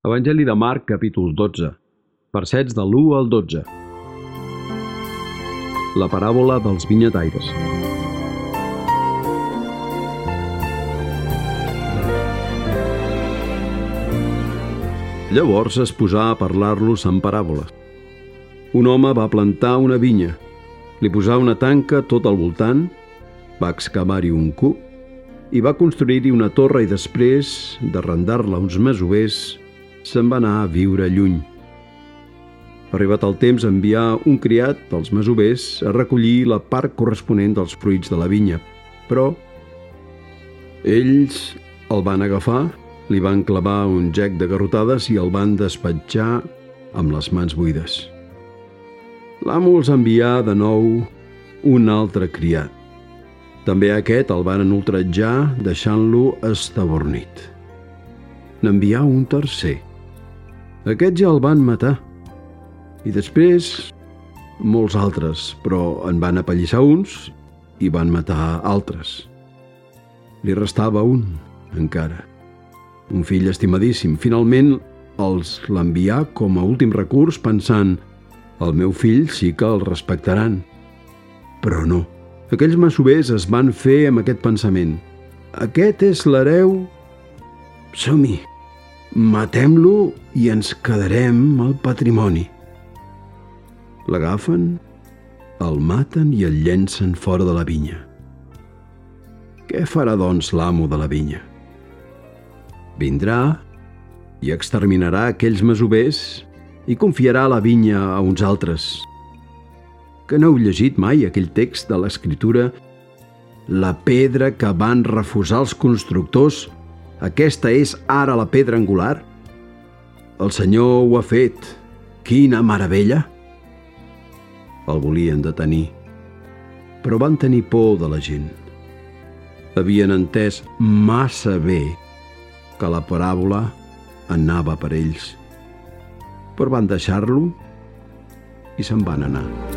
Evangeli de Marc, capítol 12, versets de l'1 al 12. La paràbola dels vinyataires. Llavors es posà a parlar-los en paràboles. Un home va plantar una vinya, li posà una tanca tot al voltant, va excavar-hi un cup i va construir-hi una torre i després d'arrendar-la uns masovers se'n va anar a viure lluny. Arribat el temps, envià un criat dels masovers a recollir la part corresponent dels fruits de la vinya, però ells el van agafar, li van clavar un gec de garrotades i el van despatxar amb les mans buides. L'amo els envià de nou un altre criat. També aquest el van ultratjar, deixant-lo estabornit. N'envià un tercer. Aquest ja el van matar. I després molts altres, però en van apallissar uns i van matar altres. Li restava un, encara. Un fill estimadíssim. Finalment els l'envià com a últim recurs, pensant: el meu fill sí que el respectaran. Però no. Aquells masovers es van fer amb aquest pensament: aquest és l'hereu, som-hi, matem-lo i ens quedarem el patrimoni. L'agafen, el maten i el llencen fora de la vinya. Què farà, doncs, l'amo de la vinya? Vindrà i exterminarà aquells masovers i confiarà la vinya a uns altres. Que no heu llegit mai aquell text de l'Escriptura? La pedra que van refusar els constructors, aquesta és ara la pedra angular? El Senyor ho ha fet. Quina meravella! El volien detenir, però van tenir por de la gent. Havien entès massa bé que la paràbola anava per ells, però van deixar-lo i se'n van anar.